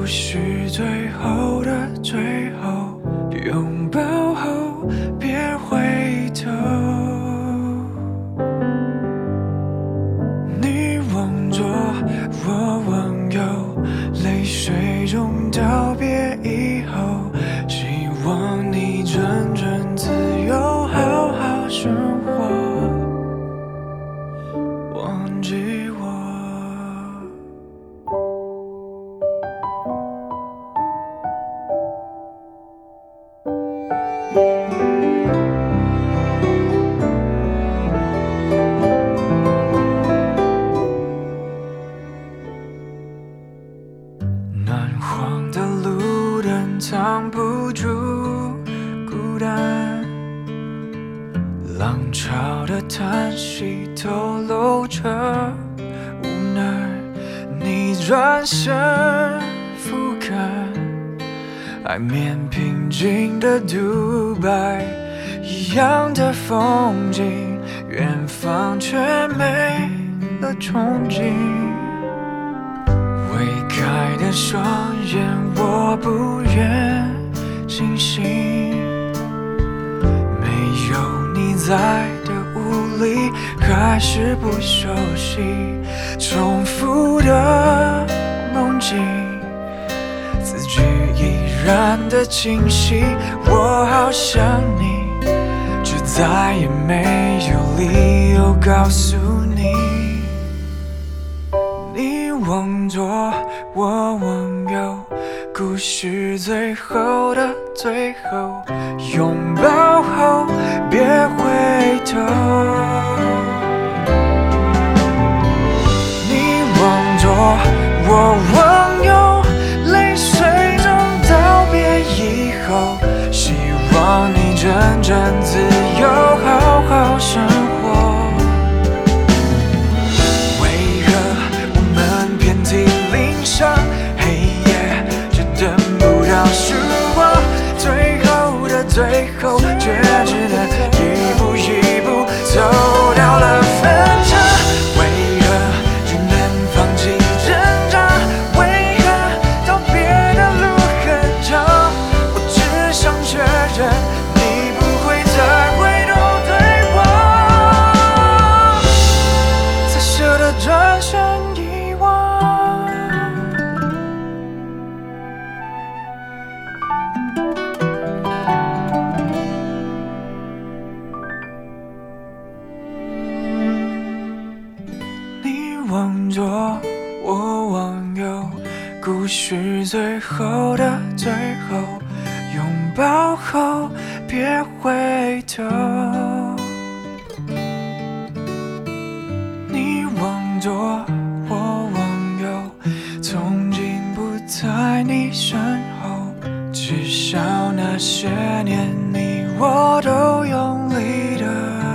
事最后的最后，拥抱后别回头。你望左，我望右，泪水中道别以后，希望你真正自由，好好生活，忘记我。暖黄的路灯藏不住孤单，浪潮的叹息透露着无奈。你转身俯瞰海面平静的独白，一样的风景，远方却没了憧憬。微开的双眼，我不愿清醒。没有你在的屋里，还是不熟悉重复的梦境，字句依然的清晰。我好想你，却再也没有理由告诉你。你往左，我往右，故事最后的最后，拥抱后别回头。你往左，我往右，泪水中道别以后，希望你真正自由，好好生活。黑夜却等不到曙光，最后的最后，却只能一步一步走到了分岔。为何只能放弃挣扎？为何道别的路很长？我只想确认你不会再回头对我，才舍得转身遗忘。往左，我往右，故事最后的最后，拥抱后别回头。你往左，我往右，从今不在你身后，至少那些年你我都用力的